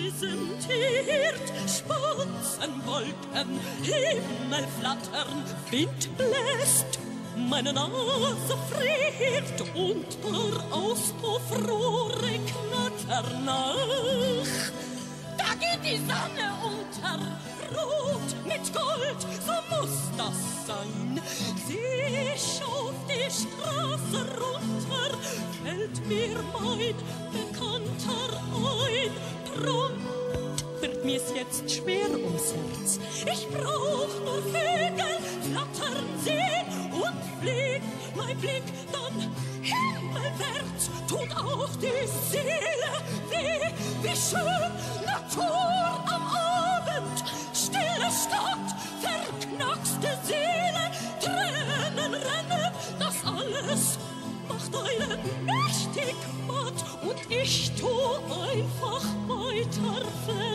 präsentiert. Spatzenwolken, Himmel flattern, Wind bläst, meine Nase friert und paar Auspuffrohre knattern nach. Da geht die Sonne unter, rot mit Gold, so muss das sein. Seh ich auf die Straße runter, fällt mir mein Bekannter ein. Prompt wird mir's jetzt schwer ums Herz. Ich brauch nur Vögel flattern sehen und fliegt mein Blick dann himmelwärts. Tut auch die Seele weh, wie schön Natur am Abend. Stille Stadt, verknackste Seele, Tränen rennen, das alles macht einen mächtig matt. Und ich tu einfach weiter fern.